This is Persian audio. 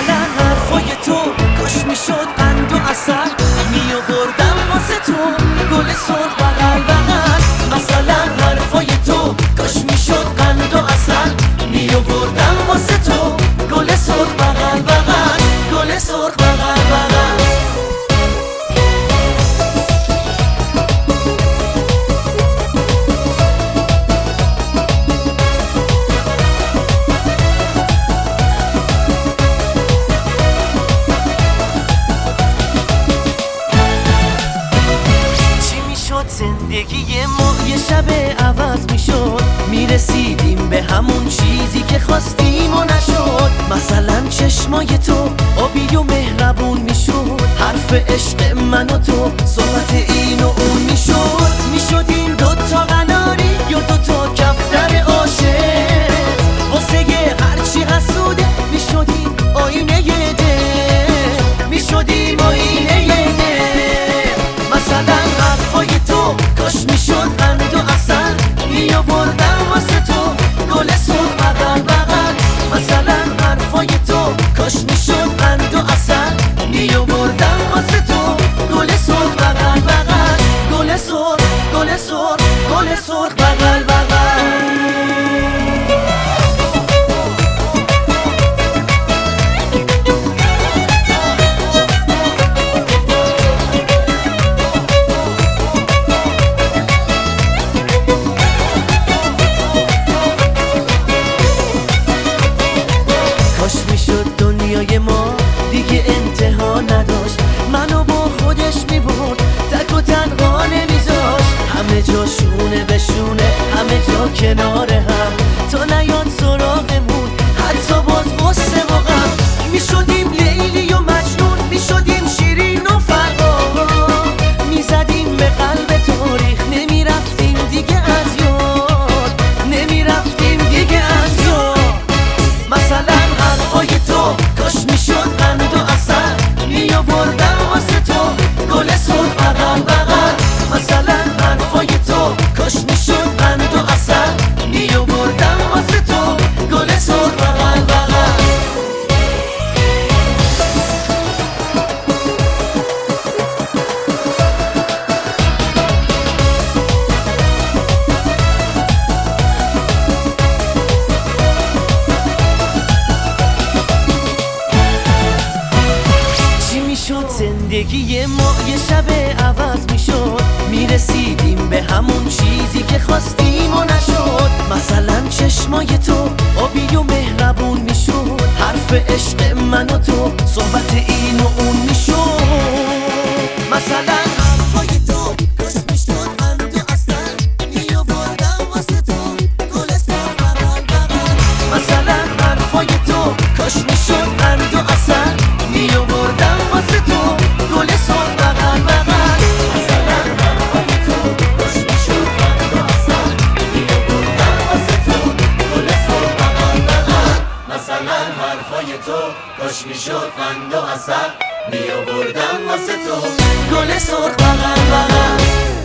مثلا حرفای تو کاش میشد قند و عسل، میآوردم واسه تو گل سرخ بغل بغل. مثلا حرفای تو کاش میشد قند و عسل، میآوردم واسه تو گل سرخ بغل بغل، گل سرخ بغل بغل. زندگی ما یه شب عوض میشد، میرسیدیم به همون چیزی که خواستیم و نشد. مثلا چشمای تو آبی و مهربون میشد، حرف عشق من و تو صحبت این و اون میشد. میشدیم دوتا قناری یا دوتا کفتر عاشق، واسه هرچی حسوده میشدیم آینه دل، میشدیم آینه دل. مثلا حرفای تو کاش میشد قند و عسل، میآوردم واسه تو گل سرخ بغل بغل. مثلا حرفای تو کاش میشد قند و عسل، میآوردم واسه تو گل سرخ بغل بغل، گل سرخ، گل سرخ، گل سرخ بغل بغل. کاش میشد دنیای ما دیگه انتها نداشت، منو با خودش میبرد تک و تنها نمیذاشت. همه جا شونه به شونه، همه جا کنار هم، تا نیاد سراغمون حتی باز غصه و غم. میشدیم لیلی و مجنون، میشدیم شیرین و فرها، میزدیم به قلب تاریخ، نمیرفتیم دیگه از یاد، نمیرفتیم دیگه از یاد. مثلا حرفای تو کاش میشد قند و عسل، میآوردم واسه تو گل سرخ بغل بغل. مثلا حرفای تو کاش میشد قند و عسل، میآوردم واسه تو گل سرخ بغل بغل. زندگی ما یه شب عوض میشد، میرسیدیم به همون چیزی که خواستیم و نشد. مثلا چشمای تو آبی و مهربون میشد، حرف عشق من و تو صحبت این و اون میشد. مثلا حرفای تو کاش میشد قند و عسل، میآوردم واسه تو گل سرخ بغل بغل. مثلا حرفای تو کاش میشد قند و عسل، میآوردم واسه تو گل سرخ بغل بغل. مثلا حرفای تو کاش میشد قند و عسل، میآوردم واسه تو گل سرخ بغل بغل. مثلا حرفای تو کاش میشد قند و عسل، میآوردم واسه تو گل سرخ بغل بغل.